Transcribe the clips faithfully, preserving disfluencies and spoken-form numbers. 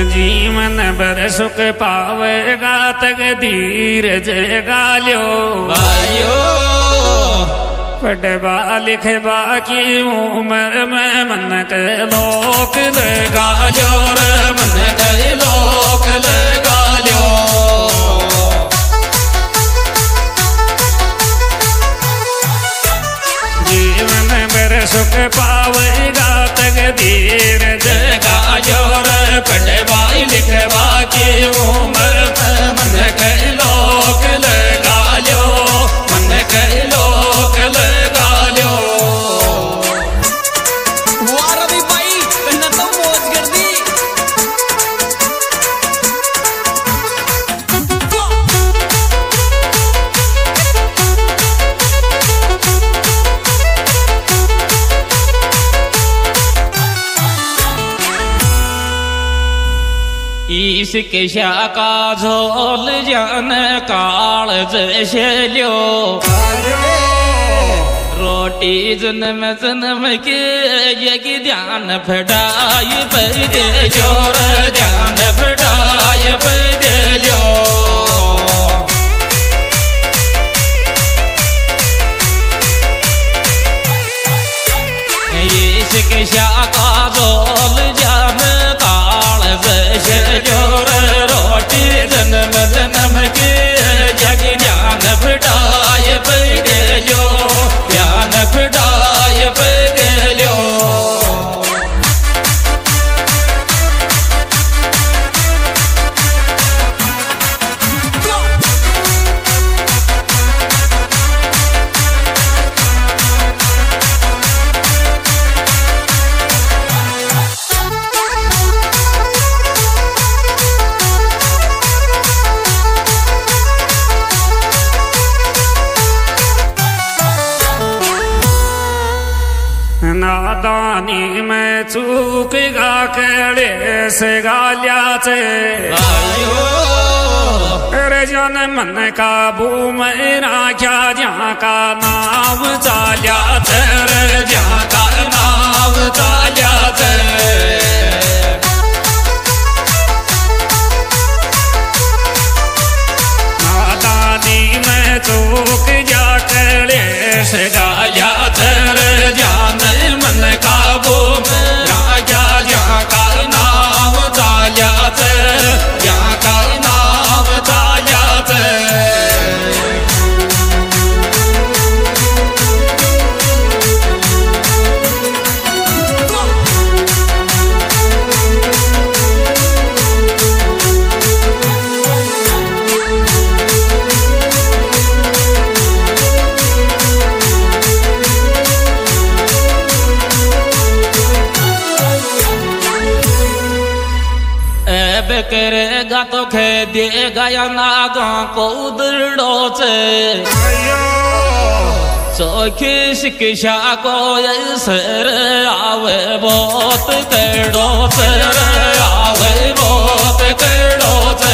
जीवन भर सुख पावेगा तकदीर जगा लो भाइयो पढ़वा लिखवा की उम्र में मन के लोक लगा लो रे मन के लोक लगा लो जीवन भर सुख पावेगा तकदीर जगा लो रे पढ़वा लिखवा की उम्र में मन के लोक लगा लो मन के लोक लगा लो वाह रवि भाई कहना तो मौज कर दी इसके शाका झोल जान काल जैसे लो रोटी जन्म जन्म के यज्ञ ध्यान फटाई पर दे जोर ध्यान फटाई पर दे जो इसके शाका झोल जान काल जैसे जोर रोटी जन्म जन्म के यज्ञ ध्यान फटाई पर दे जो ध्यान फटाई पर लो नादानी में चूक गा कड़े से गालिया से अरे जन मन काबू में राख्या जहाँ का नाम चालिया रे जहाँ का नाम चालिया नादानी में चूक जा कड़े से गालिया रे जान मन काबू में राजा जहाँ का नाम चालिया जहाँ का नाम चालिया करेगा तो खे देगा या नागा को दृढ़ो से चौखी शिक्षा को सर आवे बहुत कड़ो से आवे बहुत कड़ो से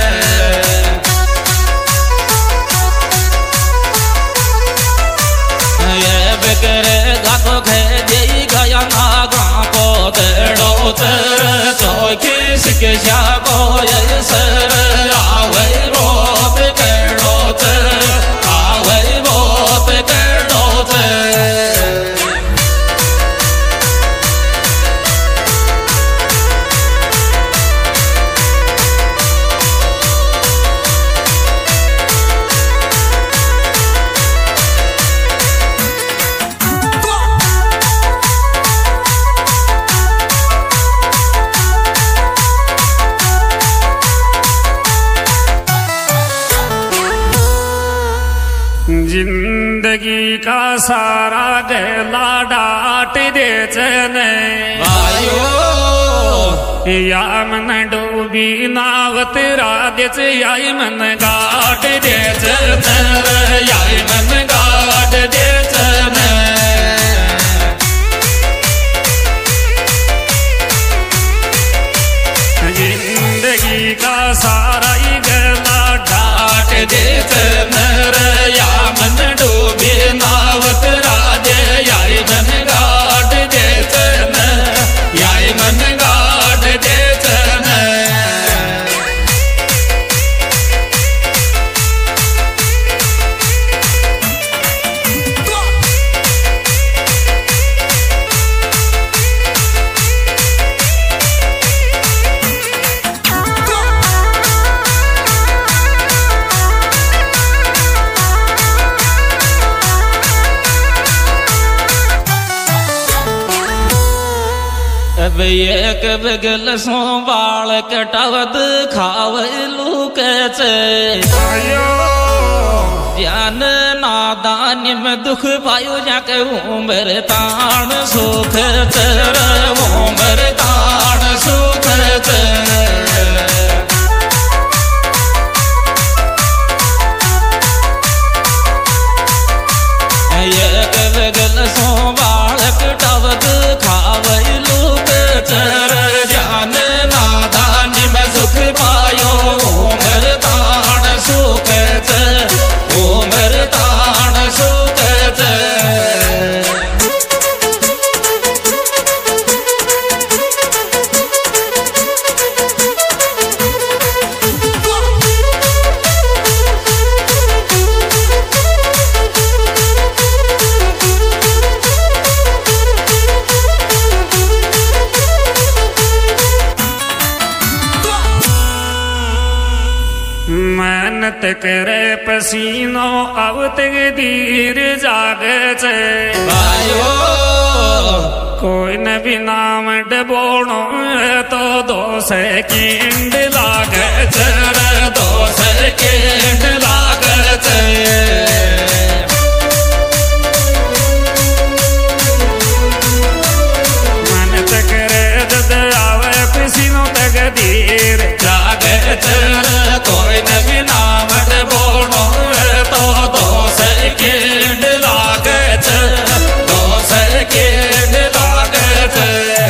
ये करेगा तो खे देगा या नागा को दृढ़ो से चौखी शिक्षा को सर आवे बहुत कड़ो से आवे बहुत कड़ो से जिंदगी का सारा गला डाट दे चने या मन डूबी नाव तेरा देच याई मन गाट दे चने याई मन गाट दे चने जिंदगी का सारा गला डाट दे चने या मन डूबी नाव तेरा दे याई मन गाट दे चने याई मन गाट दे चने अब एक बगल सो बाल कटावत खावे लूक ज्ञान नादान्य में दुख पायो जाके उम्र ताण सुख चर उम्र ताण सुख एक बगल सो बाल कटावत खावे लूक चर ज्ञान नादान्य में सुख पायो उम्र ताण सुख उम्र ताण सुख मेहनत करे पसीनो अब तक धीर जागे भाइयो कोई न भी नाम डबोणो तो दो सेकंड लागे चर दो सेकंड लागे मेहनत करे जद आवे पसीनो तक धीर जागे चर कोई न भी नाम बोलो तो दो सेकंड लागे दो सेकंड लागे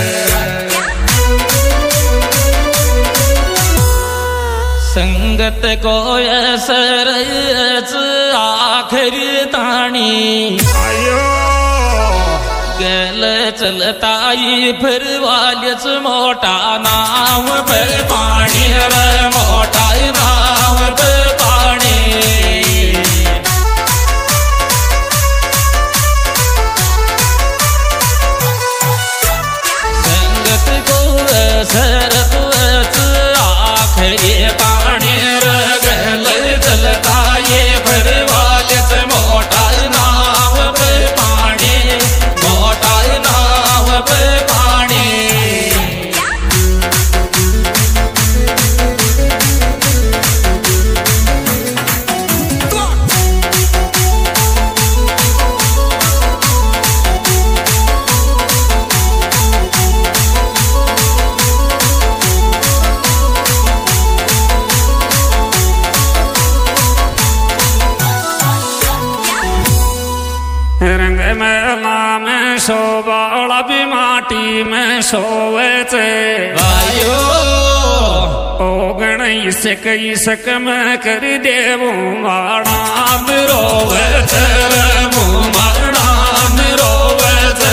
संगत को असर आखिरी ताणी आयो गल चलता ही फिर वालिच मोटा नाम पे पानी रे मोटा नाम पे पानी संगत को सरत आखिरी पानी रे गल चलता ये फिर वालिच मोटा नाम पे पानी मोटा नाम पे पानी रंग मेला में शोबाला भी माटी में सोवे भाइयो ओगण इसक इसक में कर देवो माड़ा रोवे माड़ा रोवे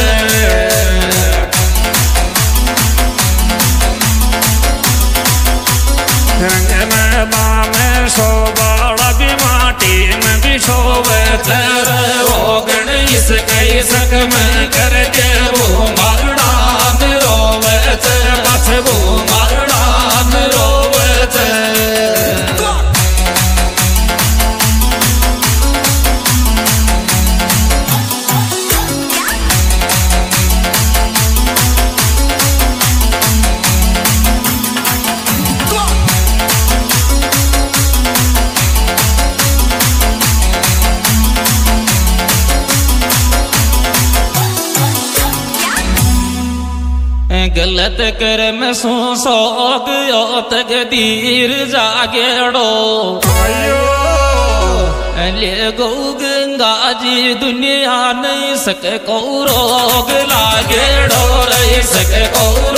रंग मेला में शोबाला भी माटी में भी सोवे ओगण इसक इसक में कर दे वो मारना रोवे बस वो मारना रोवे गलत कर्म सो सोग यो तकदीर जागेड़ो ले गो गंगा जी दुनिया नहीं सके को रोग लागेड़ो रही सके को